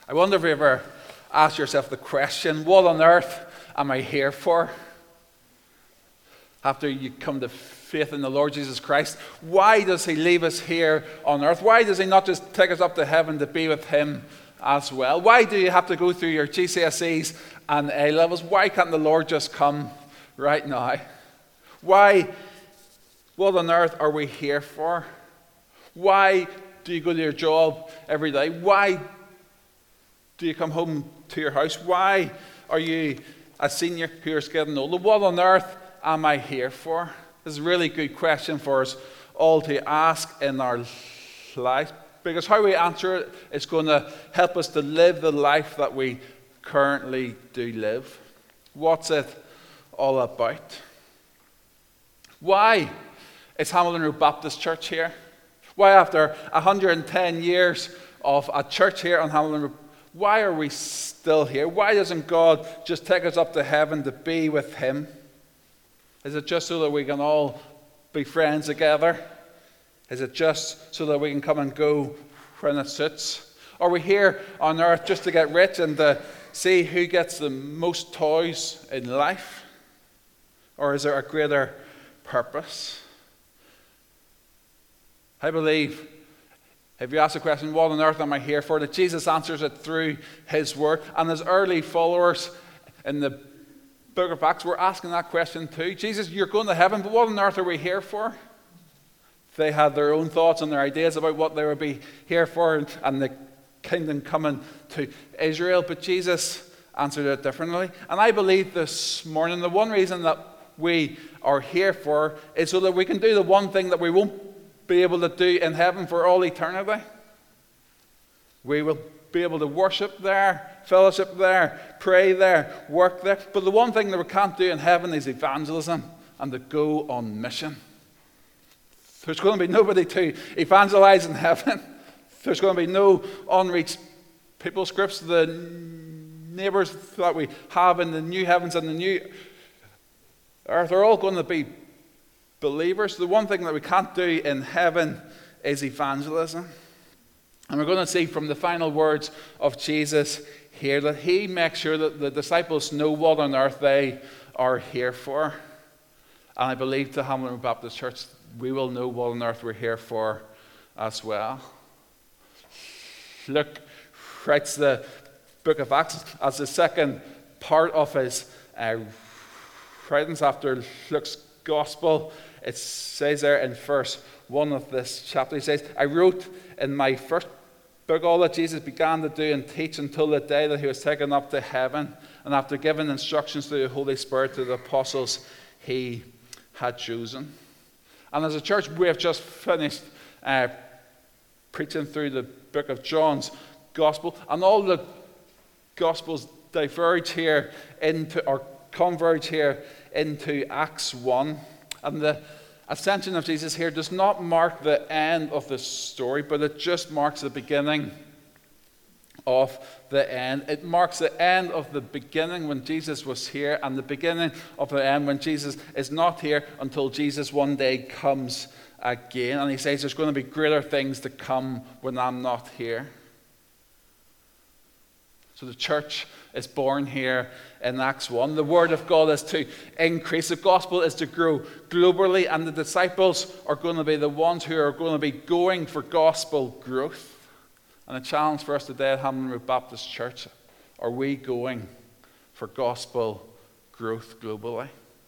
I wonder if you ever asked yourself the question, what on earth am I here for? After you come to faith in the Lord Jesus Christ, why does he leave us here on earth? Why does he not just take us up to heaven to be with him as well? Why do you have to go through your GCSEs and A-levels? Why can't the Lord just come right now? Why, what on earth are we here for? Why do you go to your job every day? Why do you come home to your house? Why are you a senior who is getting older? What on earth am I here for? This is a really good question for us all to ask in our lives, because how we answer it is going to help us to live the life that we currently do live. What's it all about? Why is Hamilton Road Baptist Church here? Why, after 110 years of a church here on Hamilton Road, why are we still here? Why doesn't God just take us up to heaven to be with him? Is it just so that we can all be friends together? Is it just so that we can come and go when it suits? Are we here on earth just to get rich and to see who gets the most toys in life? Or is there a greater purpose? I believe, if you ask the question, what on earth am I here for? That Jesus answers it through his word. And his early followers in the book of Acts were asking that question too. Jesus, you're going to heaven, but what on earth are we here for? They had their own thoughts and their ideas about what they would be here for and the kingdom coming to Israel. But Jesus answered it differently. And I believe this morning the one reason that we are here for is so that we can do the one thing that we won't be able to do in heaven for all eternity. We will be able to worship there, fellowship there, pray there, work there. But the one thing that we can't do in heaven is evangelism and to go on mission. There's going to be nobody to evangelize in heaven. There's going to be no unreached people's groups. The neighbors that we have in the new heavens and the new earth are all going to be believers. The one thing that we can't do in heaven is evangelism. And we're going to see from the final words of Jesus here that he makes sure that the disciples know what on earth they are here for. And I believe to Hamilton Road Baptist Church, we will know what on earth we're here for as well. Luke writes the book of Acts as the second part of his writings after Luke's gospel. It says there in verse 1 of this chapter, he says, I wrote in my first book all that Jesus began to do and teach until the day that he was taken up to heaven, and after giving instructions through the Holy Spirit to the apostles he had chosen. And as a church, we have just finished preaching through the book of John's gospel, and all the gospels diverge here into, or converge here into Acts 1. And the ascension of Jesus here does not mark the end of the story, but it just marks the beginning of the end. It marks the end of the beginning when Jesus was here, and the beginning of the end when Jesus is not here until Jesus one day comes again. And he says there's going to be greater things to come when I'm not here. So the church is born here in Acts 1. The word of God is to increase. The gospel is to grow globally, and the disciples are going to be the ones who are going to be going for gospel growth. And a challenge for us today at Hamilton Road Baptist Church, are we going for gospel growth globally?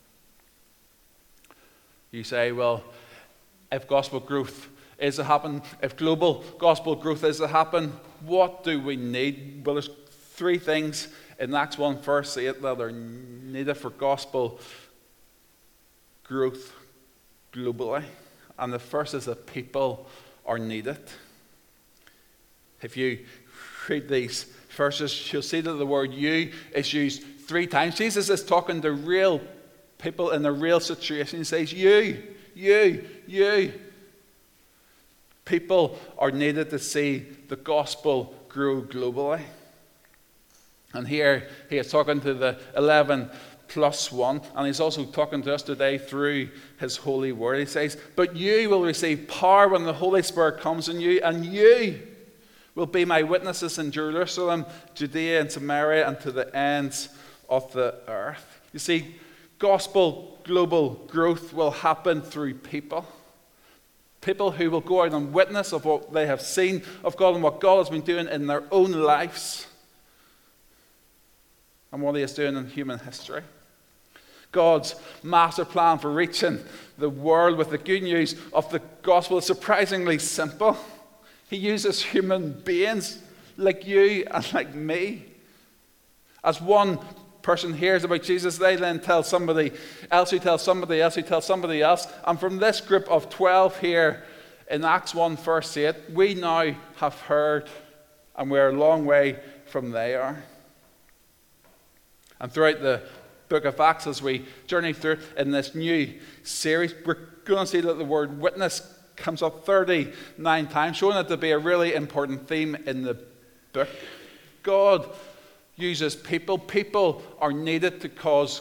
You say, well, if gospel growth is to happen, if global gospel growth is to happen, what do we need? Well, there's three things in Acts 1 verse 8 that are needed for gospel growth globally. And the first is that people are needed. If you read these verses, you'll see that the word you is used three times. Jesus is talking to real people in a real situation. He says, you. People are needed to see the gospel grow globally. And here he is talking to the 11 plus 1, and he's also talking to us today through his holy word. He says, but you will receive power when the Holy Spirit comes in you, and you will be my witnesses in Jerusalem, Judea and Samaria, and to the ends of the earth. You see, gospel global growth will happen through people. People who will go out and witness of what they have seen of God and what God has been doing in their own lives and what He is doing in human history. God's master plan for reaching the world with the good news of the gospel is surprisingly simple. He uses human beings like you and like me. As one person hears about Jesus, they then tell somebody else who tells somebody else who tells somebody else. And from this group of 12 here in Acts 1 verse 8, we now have heard, and we're a long way from they are. And throughout the book of Acts, as we journey through in this new series, we're going to see that the word witness comes up 39 times, showing it to be a really important theme in the book. God uses people. People are needed to cause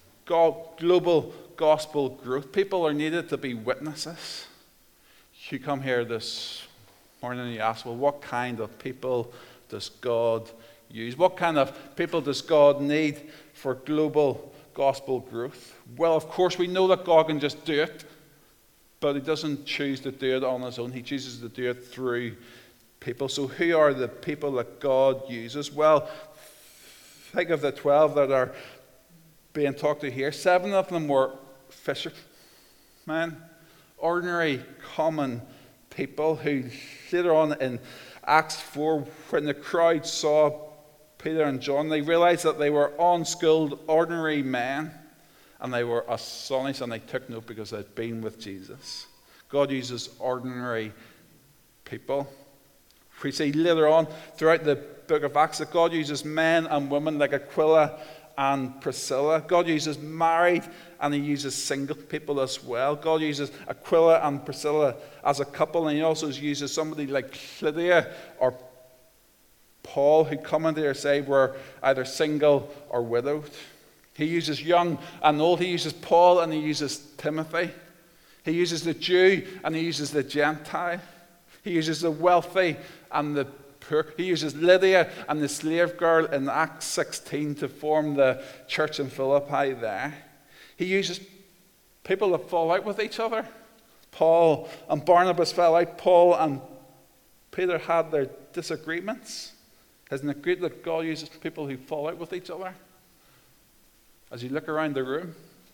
global gospel growth. People are needed to be witnesses. You come here this morning and you ask, well, what kind of people does God use? What kind of people does God need for global gospel growth? Well, of course, we know that God can just do it, but He doesn't choose to do it on His own. He chooses to do it through people. So who are the people that God uses? Well, think of the 12 that are being talked to here. 7 of them were fishermen, ordinary, common people who later on in Acts 4, when the crowd saw Peter and John, they realized that they were unskilled, ordinary men, and they were astonished and they took note because they'd been with Jesus. God uses ordinary people. We see later on throughout the book of Acts that God uses men and women like Aquila and Priscilla. God uses married and He uses single people as well. God uses Aquila and Priscilla as a couple, and He also uses somebody like Lydia or Paul, who commentators say were either single or widowed. He uses young and old. He uses Paul and He uses Timothy. He uses the Jew and He uses the Gentile. He uses the wealthy and the poor. He uses Lydia and the slave girl in Acts 16 to form the church in Philippi there. He uses people that fall out with each other. Paul and Barnabas fell out. Paul and Peter had their disagreements. Isn't it great that God uses people who fall out with each other? As you look around the room,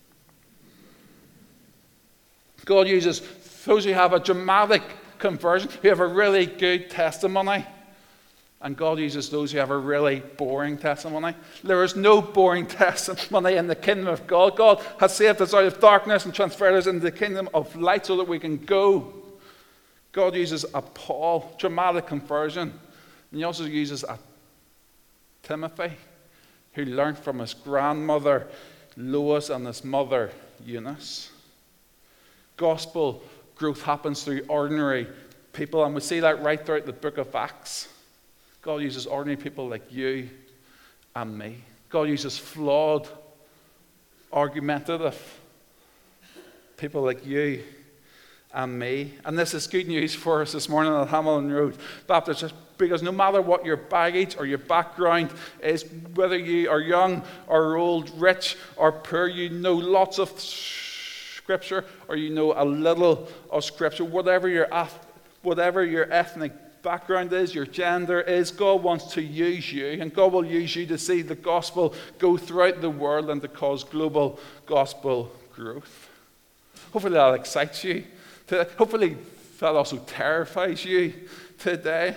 God uses those who have a dramatic conversion, who have a really good testimony, and God uses those who have a really boring testimony. There is no boring testimony in the kingdom of God. God has saved us out of darkness and transferred us into the kingdom of light so that we can go. God uses a Paul, dramatic conversion, and He also uses a Timothy, who learned from his grandmother Lois and his mother Eunice. Gospel growth happens through ordinary people, and we see that right throughout the book of Acts. God uses ordinary people like you and me. God uses flawed, argumentative people like you and me. And this is good news for us this morning at Hamilton Road Baptist Church, because no matter what your baggage or your background is, whether you are young or old, rich or poor, you know lots of Scripture or you know a little of Scripture, whatever your ethnic background is, your gender is, God wants to use you, and God will use you to see the gospel go throughout the world and to cause global gospel growth. Hopefully that excites you. Hopefully that also terrifies you today.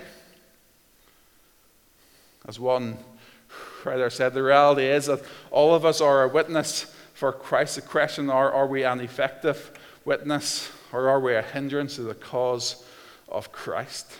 As one writer said, the reality is that all of us are a witness for Christ. The question are we an effective witness, or are we a hindrance to the cause of Christ?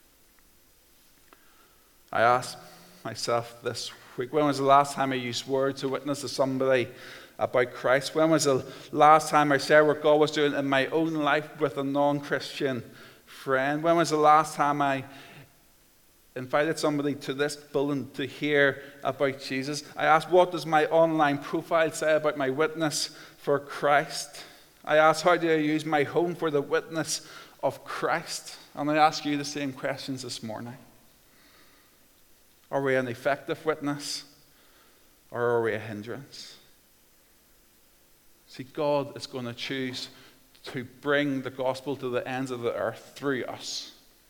I asked myself this week, when was the last time I used words to witness to somebody about Christ? When was the last time I shared what God was doing in my own life with a non-Christian friend? When was the last time I invited somebody to this building to hear about Jesus? I asked, what does my online profile say about my witness for Christ? I asked, how do I use my home for the witness of Christ? And I ask you the same questions this morning. Are we an effective witness, or are we a hindrance? See, God is going to choose to bring the gospel to the ends of the earth through us.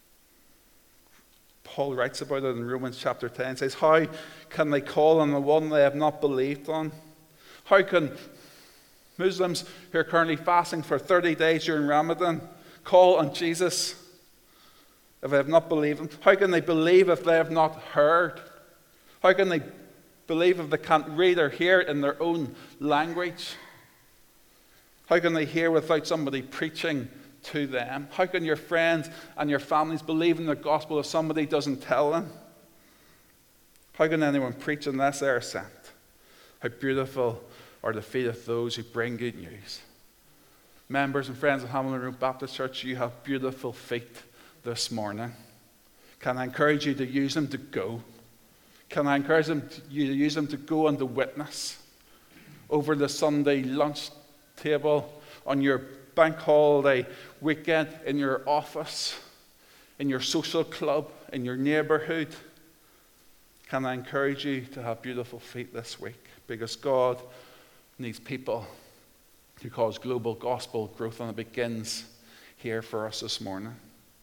Paul writes about it in Romans chapter 10. He says, how can they call on the one they have not believed on? How can Muslims who are currently fasting for 30 days during Ramadan call on Jesus if they have not believed him? How can they believe if they have not heard? How can they believe if they can't read or hear it in their own language? How can they hear without somebody preaching to them? How can your friends and your families believe in the gospel if somebody doesn't tell them? How can anyone preach unless they are sent? How beautiful are the feet of those who bring good news. Members and friends of Hamilton Road Baptist Church, you have beautiful feet this morning. Can I encourage you to use them to go? Can I encourage you to use them to go and to witness over the Sunday lunch table, on your bank holiday weekend, in your office, in your social club, in your neighborhood? Can I encourage you to have beautiful feet this week? Because God needs people to cause global gospel growth, and it begins here for us this morning.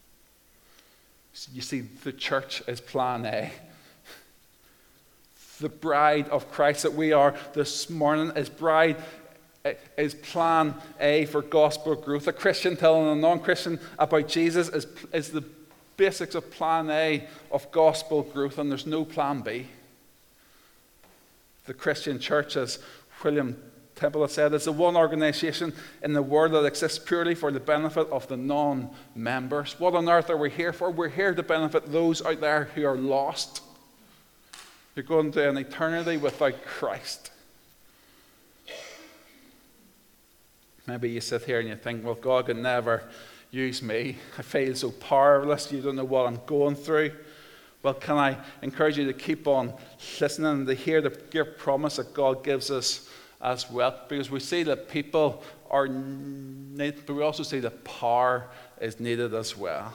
You see, the church is plan A. The bride of Christ that we are this morning is plan A for gospel growth. A Christian telling a non-Christian about Jesus is the basics of plan A of gospel growth, and there's no plan B. The Christian church, as William Temple has said, is the one organization in the world that exists purely for the benefit of the non-members. What on earth are we here for? We're here to benefit those out there who are lost. You're going to an eternity without Christ. Maybe you sit here and you think, well, God can never use me. I feel so powerless. You don't know what I'm going through. Well, can I encourage you to keep on listening and to hear the promise that God gives us as well? Because we see that people are needed, but we also see that power is needed as well.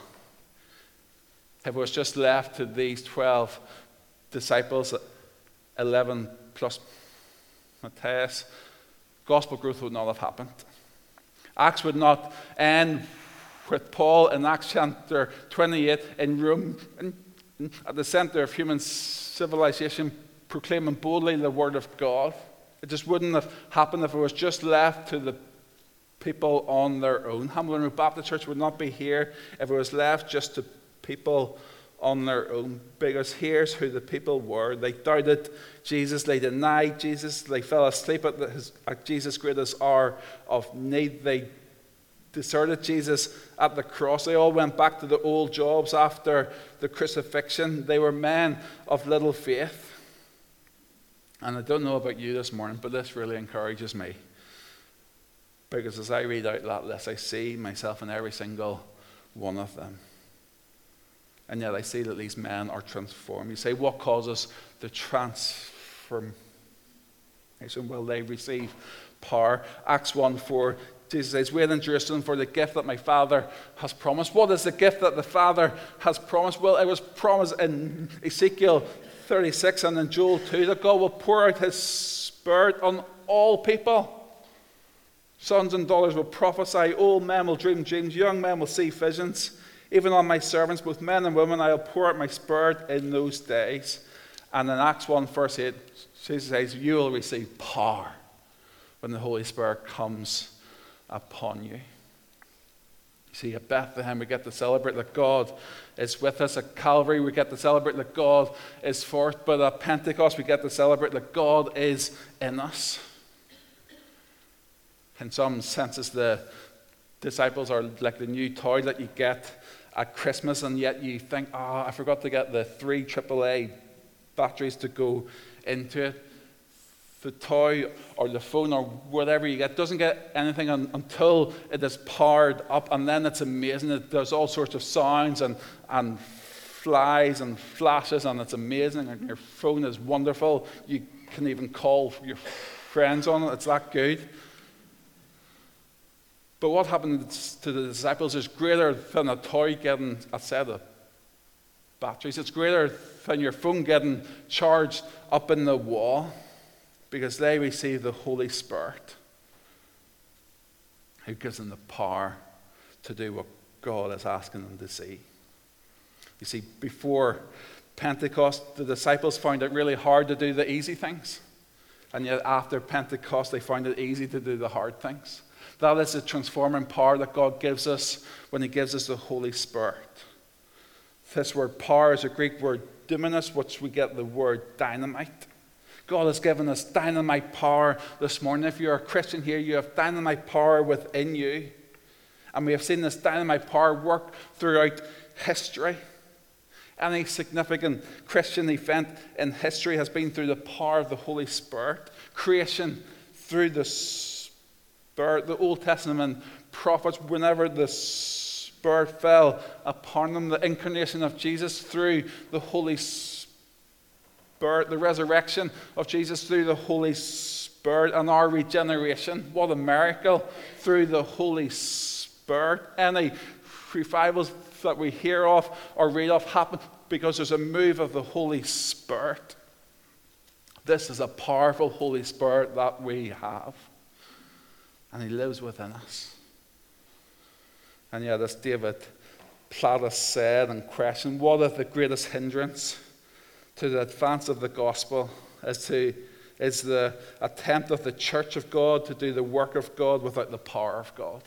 If it was just left to these 12 disciples, 11 plus Matthias, gospel growth would not have happened. Acts would not end with Paul in Acts chapter 28 in Rome, at the center of human civilization, proclaiming boldly the word of God. It just wouldn't have happened if it was just left to the people on their own. Hamilton Road Baptist Church would not be here if it was left just to people on their own, because here's who the people were. They doubted Jesus, they denied Jesus, they fell asleep at Jesus' greatest hour of need. They deserted Jesus at the cross. They all went back to the old jobs after the crucifixion. They were men of little faith. And I don't know about you this morning, but this really encourages me, because as I read out that list, I see myself in every single one of them. And yet I see that these men are transformed. You say, what causes the transformation? Well, they receive power. Acts 1:4, Jesus says, wait in Jerusalem for the gift that my Father has promised. What is the gift that the Father has promised? Well, it was promised in Ezekiel 36 and in Joel 2 that God will pour out his Spirit on all people. Sons and daughters will prophesy, old men will dream dreams, young men will see visions. Even on my servants, both men and women, I will pour out my Spirit in those days. And in Acts 1 verse 8, Jesus says, you will receive power when the Holy Spirit comes upon you. You see, at Bethlehem we get to celebrate that God is with us. At Calvary we get to celebrate that God is for us. But at Pentecost we get to celebrate that God is in us. In some senses, the disciples are like the new toy that you get at Christmas, and yet you think, I forgot to get the 3 AAA batteries to go into it. The toy or the phone or whatever you get doesn't get anything until it is powered up, and then it's amazing. It does all sorts of sounds and flies and flashes, and it's amazing. And your phone is wonderful. You can even call your friends on it. It's that good. But what happened to the disciples is greater than a toy getting a set of batteries. It's greater than your phone getting charged up in the wall, because they receive the Holy Spirit, who gives them the power to do what God is asking them to see. You see, before Pentecost, the disciples found it really hard to do the easy things. And yet after Pentecost, they found it easy to do the hard things. That is the transforming power that God gives us when he gives us the Holy Spirit. This word power is a Greek word dunamis, which we get the word dynamite. God has given us dynamite power this morning. If you're a Christian here, you have dynamite power within you. And we have seen this dynamite power work throughout history. Any significant Christian event in history has been through the power of the Holy Spirit. Creation through the Spirit. The Old Testament prophets, whenever the Spirit fell upon them, the incarnation of Jesus through the Holy Spirit, the resurrection of Jesus through the Holy Spirit, and our regeneration. What a miracle through the Holy Spirit. Any revivals that we hear of or read of happen because there's a move of the Holy Spirit. This is a powerful Holy Spirit that we have, and he lives within us. And yet, as David Platt said and questioned, what if the greatest hindrance to the advance of the gospel is the attempt of the church of God to do the work of God without the power of God?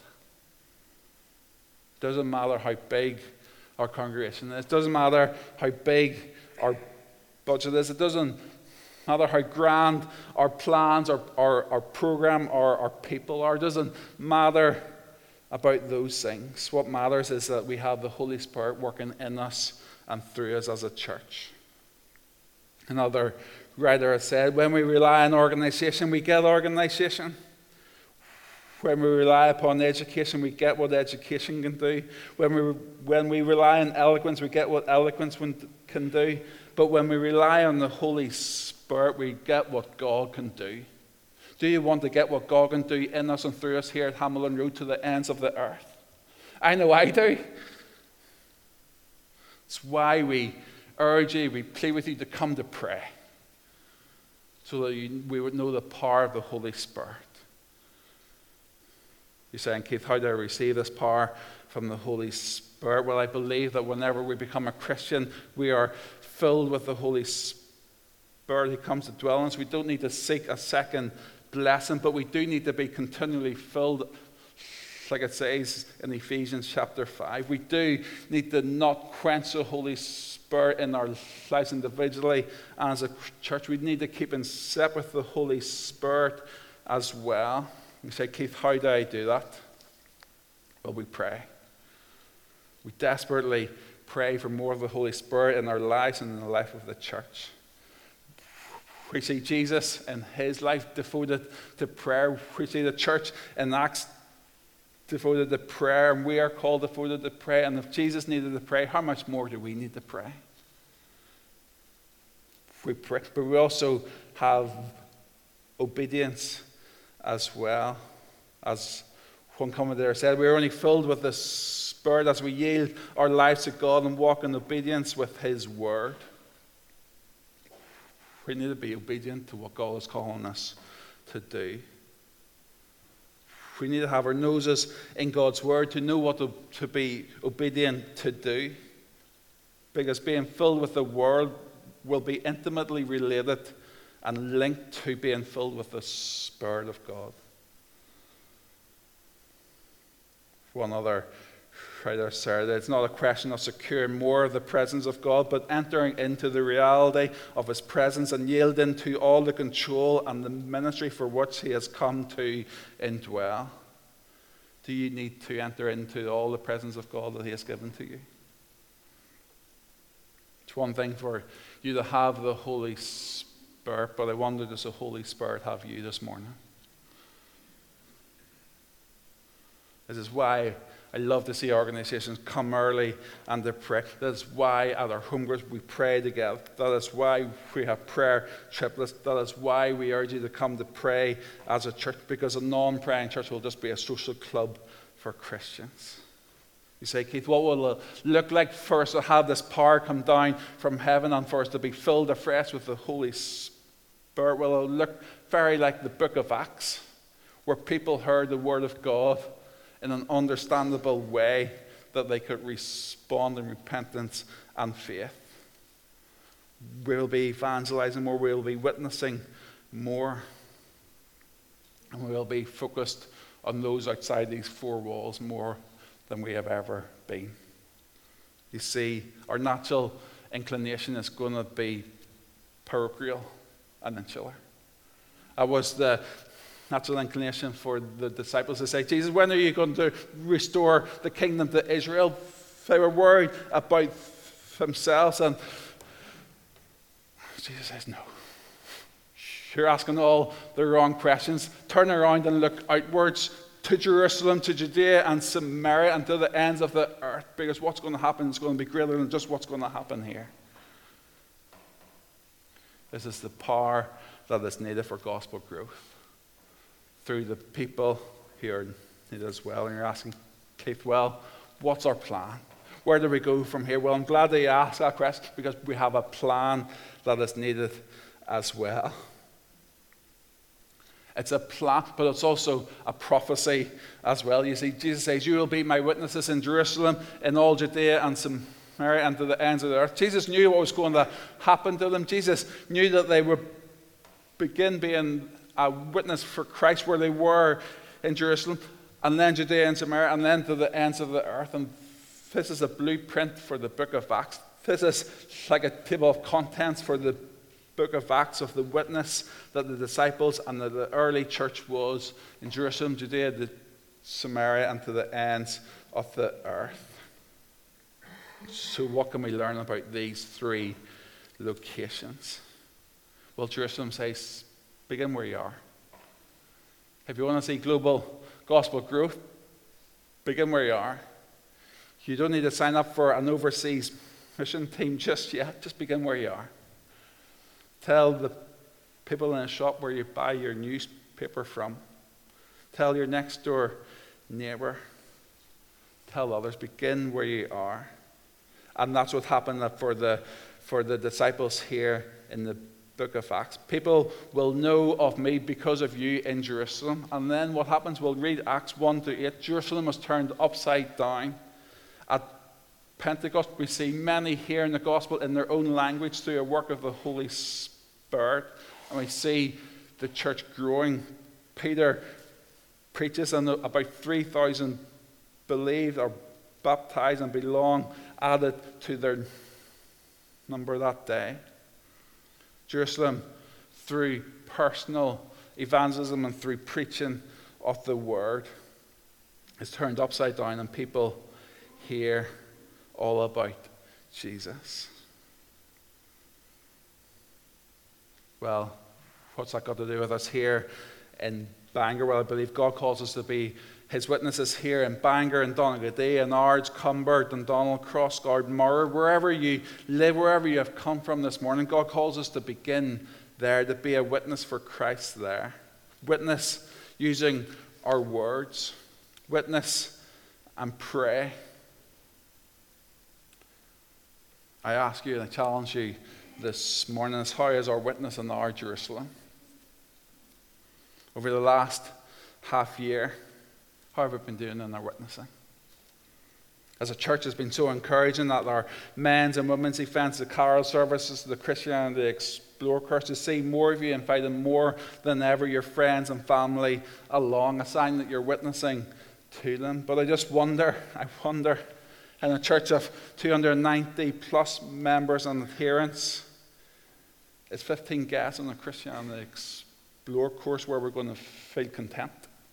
It doesn't matter how big our congregation is. It doesn't matter how big our budget is. It doesn't matter how grand our plans, our program, or our people are. It doesn't matter about those things. What matters is that we have the Holy Spirit working in us and through us as a church. Another writer has said, when we rely on organization, we get organization. When we rely upon education, we get what education can do. When we rely on eloquence, we get what eloquence can do. But when we rely on the Holy Spirit, we get what God can do. Do you want to get what God can do in us and through us here at Hamilton Road to the ends of the earth? I know I do. It's why we urge you, we plead with you to come to pray, so that we would know the power of the Holy Spirit. You're saying, Keith, how do I receive this power from the Holy Spirit? Well, I believe that whenever we become a Christian, we are filled with the Holy Spirit who comes to dwell in us. We don't need to seek a second blessing, but we do need to be continually filled, like it says in Ephesians chapter 5. We do need to not quench the Holy Spirit in our lives individually and as a church. We need to keep in step with the Holy Spirit as well. You say, Keith, how do I do that? Well, we pray. We desperately pray for more of the Holy Spirit in our lives and in the life of the church. We see Jesus in his life devoted to prayer. We see the church in Acts devoted to prayer, and we are called devoted to prayer. And if Jesus needed to pray, how much more do we need to pray? We pray, but we also have obedience as well. As one commentator said, we are only filled with the Spirit as we yield our lives to God and walk in obedience with his word. We need to be obedient to what God is calling us to do. We need to have our noses in God's word to know what to be obedient to do. Because being filled with the word will be intimately related and linked to being filled with the Spirit of God. One other writer said, it's not a question of securing more of the presence of God, but entering into the reality of his presence and yielding to all the control and the ministry for which he has come to indwell. Do you need to enter into all the presence of God that he has given to you? It's one thing for you to have the Holy Spirit, but I wonder, does the Holy Spirit have you this morning? This is why I love to see organizations come early and to pray. That is why at our home groups we pray together. That is why we have prayer triplets. That is why we urge you to come to pray as a church, because a non-praying church will just be a social club for Christians. You say, Keith, what will it look like for us to have this power come down from heaven and for us to be filled afresh with the Holy Spirit? Will it look very like the book of Acts, where people heard the word of God in an understandable way that they could respond in repentance and faith? We'll be evangelizing more, we'll be witnessing more, and we'll be focused on those outside these four walls more than we have ever been. You see, our natural inclination is going to be parochial and insular. That was the natural inclination for the disciples to say, Jesus, when are you going to restore the kingdom to Israel? They were worried about themselves, and Jesus says, no. You're asking all the wrong questions. Turn around and look outwards to Jerusalem, to Judea and Samaria, and to the ends of the earth, because what's going to happen is going to be greater than just what's going to happen here. This is the power that is needed for gospel growth through the people who are needed as well. And you're asking, Keith, well, what's our plan? Where do we go from here? Well, I'm glad that you asked that question, because we have a plan that is needed as well. It's a plan, but it's also a prophecy as well. You see, Jesus says, you will be my witnesses in Jerusalem, in all Judea and Samaria, and to the ends of the earth. Jesus knew what was going to happen to them. Jesus knew that they would begin being a witness for Christ where they were in Jerusalem, and then Judea and Samaria, and then to the ends of the earth. And this is a blueprint for the book of Acts. This is like a table of contents for the book of Acts of the witness that the disciples and the early church was in Jerusalem, Judea, Samaria, and to the ends of the earth. So what can we learn about these three locations? Well, Jerusalem says, begin where you are. If you want to see global gospel growth, begin where you are. You don't need to sign up for an overseas mission team just yet. Just begin where you are. Tell the people in a shop where you buy your newspaper from. Tell your next door neighbor. Tell others. Begin where you are. And that's what happened for the disciples here in the book of Acts. People will know of me because of you in Jerusalem. And then what happens? We'll read Acts 1-8. Jerusalem was turned upside down. At Pentecost, we see many hearing the gospel in their own language through a work of the Holy Spirit. And we see the church growing. Peter preaches, and about 3,000 believed or baptized and belong added to their number that day. Jerusalem, through personal evangelism and through preaching of the word, is turned upside down, and people hear all about Jesus. Well, what's that got to do with us here in Bangor? Well, I believe God calls us to be his witnesses here in Bangor and Donaghadee and Ards, Cumbert and Donald, Crossguard, Murray, wherever you live, wherever you have come from this morning. God calls us to begin there, to be a witness for Christ there. Witness using our words. Witness and pray. I ask you and I challenge you this morning is, how is our witness in our Jerusalem? Over the last half year, how have we been doing in our witnessing? As a church, it's been so encouraging that our men's and women's events, the carol services, the Christianity Explore course, to see more of you, inviting more than ever your friends and family along, a sign that you're witnessing to them. But I wonder, in a church of 290 plus members and adherents, is 15 guests on the Christianity Explore course where we're going to feel content?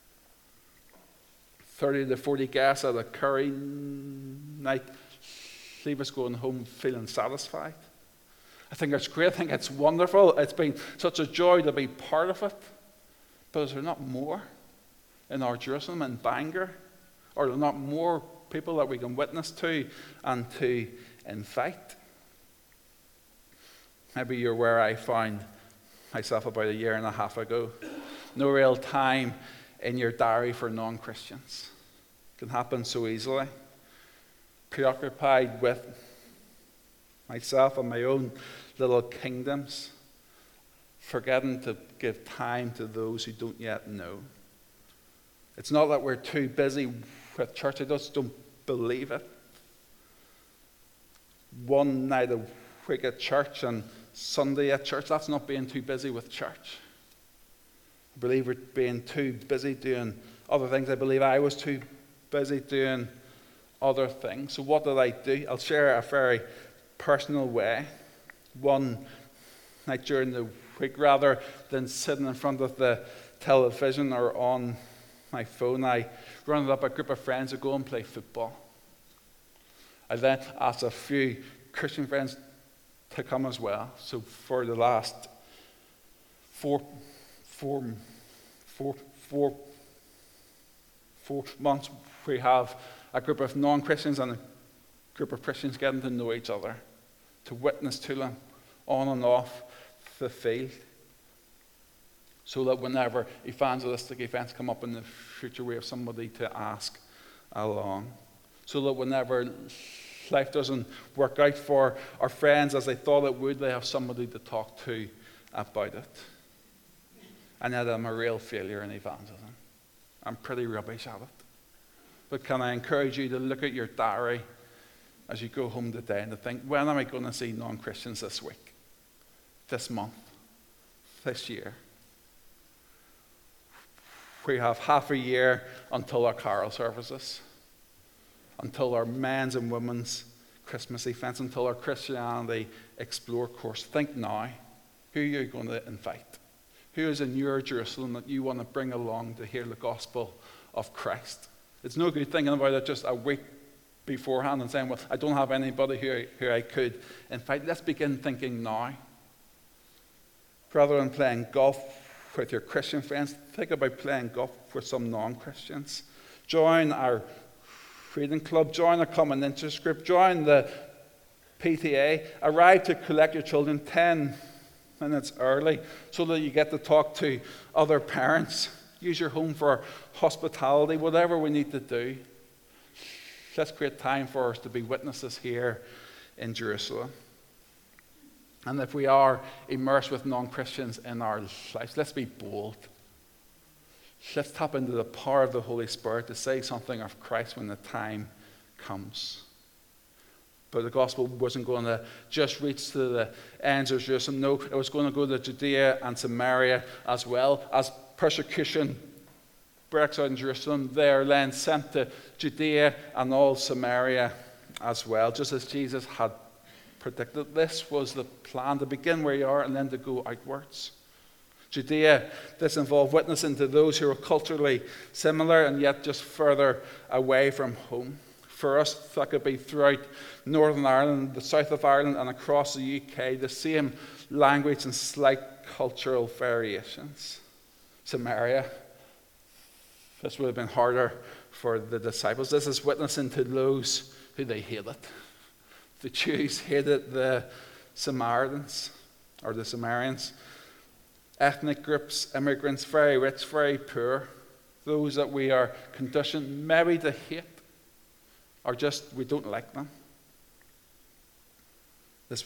30 to 40 guests at a curry night leave us going home feeling satisfied? I think it's great. I think it's wonderful. It's been such a joy to be part of it. But is there not more in our Jerusalem and Bangor? Or are there not more people that we can witness to and to invite? Maybe you're where I found myself about a year and a half ago. No real time in your diary for non-Christians. It can happen so easily. preoccupied with myself and my own little kingdoms, forgetting to give time to those who don't yet know. It's not that we're too busy with church. I just don't believe it. One night a week at church and Sunday at church, that's not being too busy with church. I believe we're being too busy doing other things. I believe I was too busy doing other things. So what did I do? I'll share a very personal way. One night during the week, rather than sitting in front of the television or on my phone, I rounded up a group of friends to go and play football. I then asked a few Christian friends to come as well. So for the last four months, we have a group of non-Christians and a group of Christians getting to know each other, to witness to them on and off the field, so that whenever evangelistic events come up in the future, we have somebody to ask along. So that whenever life doesn't work out for our friends as they thought it would, they have somebody to talk to about it. And yet I'm a real failure in evangelism. I'm pretty rubbish at it. But can I encourage you to look at your diary as you go home today and to think, when am I going to see non-Christians this week, this month, this year? We have half a year until our carol services, until our men's and women's Christmas events, until our Christianity Explore course. Think now, who are you going to invite? Who is in your Jerusalem that you want to bring along to hear the gospel of Christ? It's no good thinking about it just a week beforehand and saying, well, I don't have anybody who I could invite. Let's begin thinking now. Rather than playing golf with your Christian friends, think about playing golf with some non-Christians. Join our reading club, join a common interest group, join the PTA. Arrive to collect your children 10 minutes early so that you get to talk to other parents. Use your home for hospitality, whatever we need to do. Let's create time for us to be witnesses here in Jerusalem. And if we are immersed with non-Christians in our lives, let's be bold. Let's tap into the power of the Holy Spirit to say something of Christ when the time comes. But the gospel wasn't going to just reach to the ends of Jerusalem. No, it was going to go to Judea and Samaria as well. As persecution breaks out in Jerusalem, they are then sent to Judea and all Samaria as well, just as Jesus had predicted. This was the plan, to begin where you are and then to go outwards. Judea, this involved witnessing to those who were culturally similar and yet just further away from home. For us, that could be throughout Northern Ireland, the south of Ireland, and across the UK, the same language and slight cultural variations. Samaria, this would have been harder for the disciples. This is witnessing to those who they hated. The Jews hated the Samaritans, or the Samaritans. Ethnic groups, immigrants, very rich, very poor, those that we are conditioned maybe to hate, or just we don't like them. This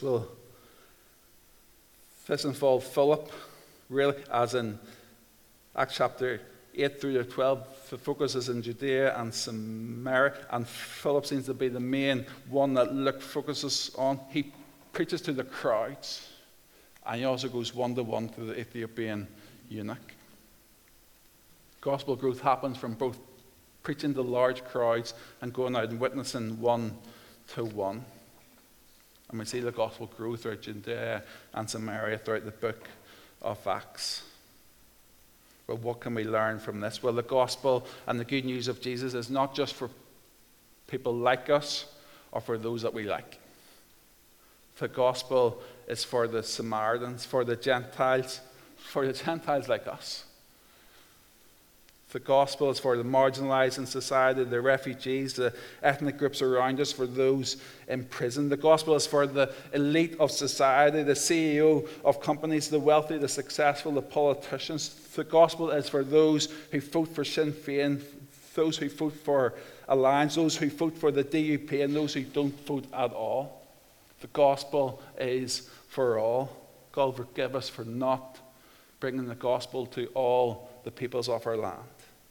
involved Philip, really, as in Acts chapter 8 through to 12, the focus is in Judea and Samaria, and Philip seems to be the main one that Luke focuses on. He preaches to the crowds, and he also goes one-to-one to the Ethiopian eunuch. Gospel growth happens from both preaching to large crowds and going out and witnessing one-to-one. And we see the gospel grow throughout Judea and Samaria throughout the book of Acts. Well, what can we learn from this? Well, the gospel and the good news of Jesus is not just for people like us or for those that we like. The gospel is for the Samaritans, for the Gentiles like us. The gospel is for the marginalized in society, the refugees, the ethnic groups around us, for those in prison. The gospel is for the elite of society, the CEO of companies, the wealthy, the successful, the politicians. The gospel is for those who vote for Sinn Féin, those who vote for Alliance, those who vote for the DUP, and those who don't vote at all. The gospel is for all. God forgive us for not bringing the gospel to all the peoples of our land.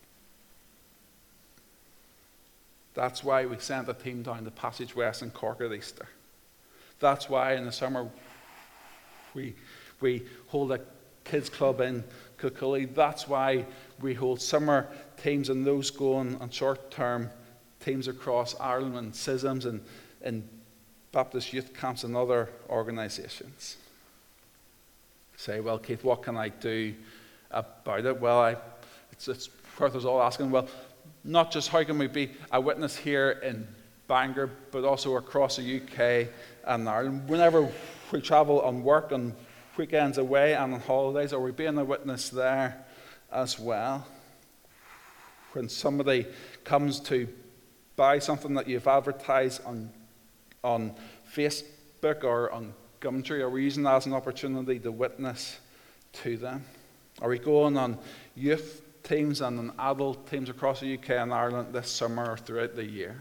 That's why we sent a team down to Passage West in Cork at Easter. That's why in the summer we hold a kids club in Kilcully. That's why we hold summer teams and those going on short-term teams across Ireland and CISMs and Baptist youth camps and other organisations. Say, well, Keith, what can I do about it? Well, it's worth us all asking, well, not just how can we be a witness here in Bangor, but also across the UK and Ireland. Whenever we travel on work, on weekends away and on holidays, are we being a witness there as well? When somebody comes to buy something that you've advertised on Facebook or on Gumtree, are we using that as an opportunity to witness to them? Are we going on youth teams and on adult teams across the UK and Ireland this summer or throughout the year?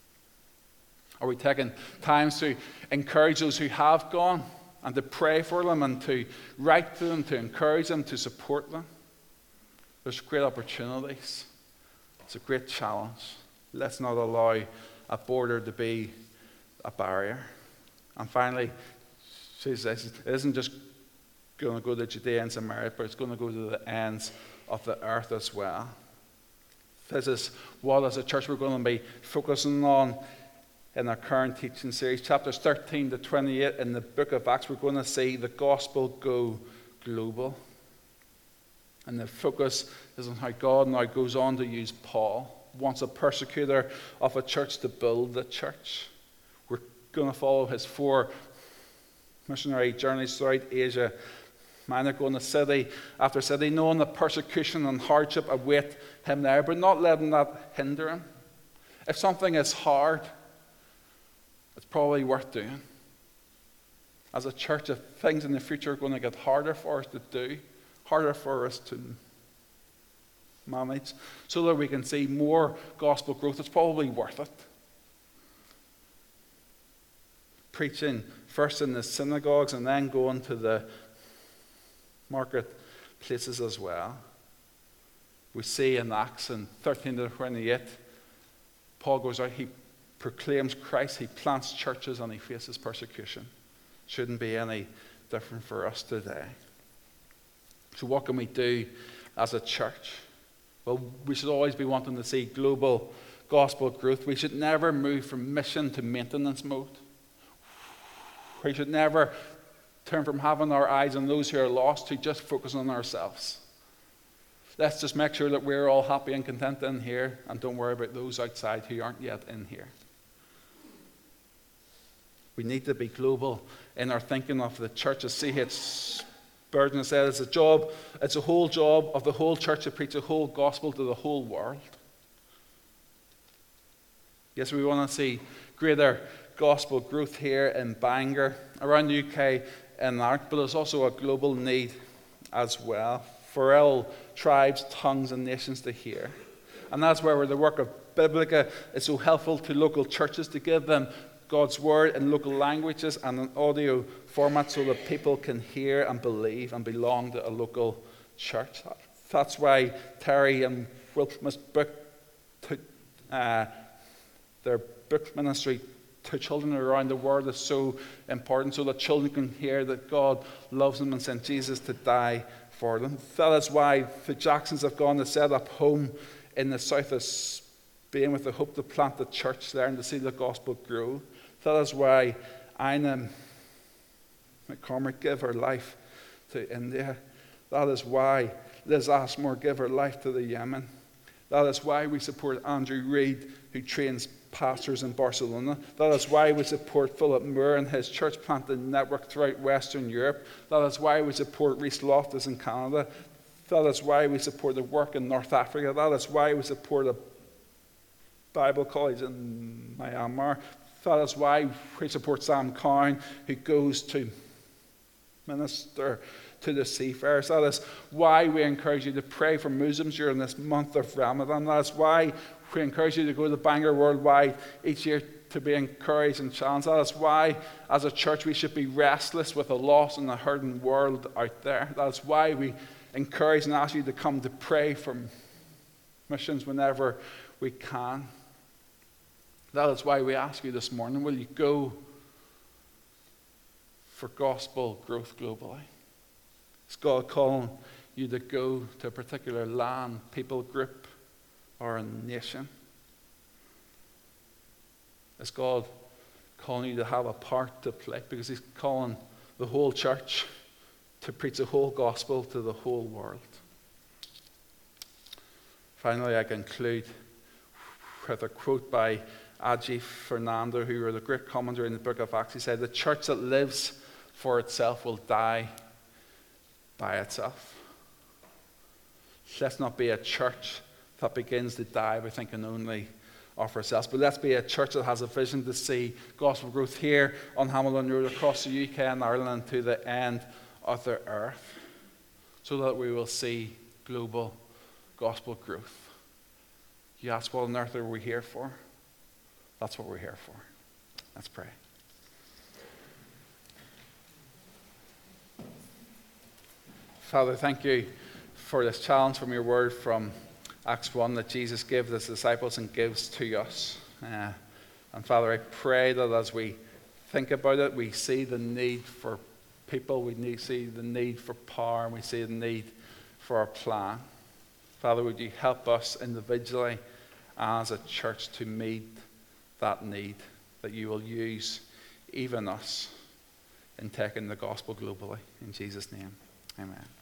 Are we taking times to encourage those who have gone and to pray for them and to write to them, to encourage them, to support them? There's great opportunities. It's a great challenge. Let's not allow a border to be a barrier. And finally, she says it isn't just going to go to Judea and Samaria, but it's going to go to the ends of the earth as well. This is what, as a church, we're going to be focusing on in our current teaching series. Chapters 13 to 28 in the book of Acts, we're going to see the gospel go global. And the focus is on how God now goes on to use Paul, once a persecutor of a church, to build the church. We're going to follow his 4 missionary journeys throughout Asia Minor, going to city after city, knowing the persecution and hardship await him there, but not letting that hinder him. If something is hard, it's probably worth doing. As a church, if things in the future are going to get harder for us to do, harder for us to manage, so that we can see more gospel growth, it's probably worth it. Preaching first in the synagogues and then going to the marketplaces as well. We see in Acts in 13 to 28, Paul goes out, he proclaims Christ, he plants churches, and he faces persecution. Shouldn't be any different for us today. So what can we do as a church? Well, we should always be wanting to see global gospel growth. We should never move from mission to maintenance mode. We should never turn from having our eyes on those who are lost to just focus on ourselves. Let's just make sure that we're all happy and content in here and don't worry about those outside who aren't yet in here. We need to be global in our thinking of the church. As C.H. Spurgeon said, it's a whole job of the whole church to preach the whole gospel to the whole world. Yes, we want to see greater gospel growth here in Bangor, around the UK and Ireland, but there's also a global need as well for all tribes, tongues, and nations to hear. And that's where the work of Biblica is so helpful to local churches, to give them God's word in local languages and an audio format so that people can hear and believe and belong to a local church. That's why Terry and Wilkman's book took their book ministry to children around the world is so important, so that children can hear that God loves them and sent Jesus to die for them. That is why the Jacksons have gone to set up home in the south of Spain with the hope to plant the church there and to see the gospel grow. That is why Ina McCormick gave her life to India. That is why Liz Ashmore gave her life to the Yemen. That is why we support Andrew Reid, who trains pastors in Barcelona. That is why we support Philip Moore and his church planting network throughout Western Europe. That is why we support Rhys Loftus in Canada. That is why we support the work in North Africa. That is why we support a Bible college in Myanmar. That is why we support Sam Cowan, who goes to minister to the seafarers. That is why we encourage you to pray for Muslims during this month of Ramadan. That is why we encourage you to go to Bangor Worldwide each year to be encouraged and challenged. That is why, as a church, we should be restless with a lost and a hurting world out there. That is why we encourage and ask you to come to pray for missions whenever we can. That is why we ask you this morning, will you go for gospel growth globally? Is God calling you to go to a particular land, people group, or a nation? Is God calling you to have a part to play? Because he's calling the whole church to preach the whole gospel to the whole world. Finally, I conclude with a quote by Agi Fernando, who wrote a great commentary in the book of Acts. He said, "The church that lives for itself will die by itself." Let's not be a church that begins to die by thinking only of ourselves, but let's be a church that has a vision to see gospel growth here on Hamilton Road, across the UK and Ireland, and to the end of the earth, so that we will see global gospel growth. You ask, what on earth are we here for? That's what we're here for. Let's pray. Father, thank you for this challenge from your word from Acts 1 that Jesus gave his disciples and gives to us. And Father, I pray that as we think about it, we see the need for people, we see the need for power, and we see the need for a plan. Father, would you help us individually as a church to meet that need, that you will use even us in taking the gospel globally. In Jesus' name, amen.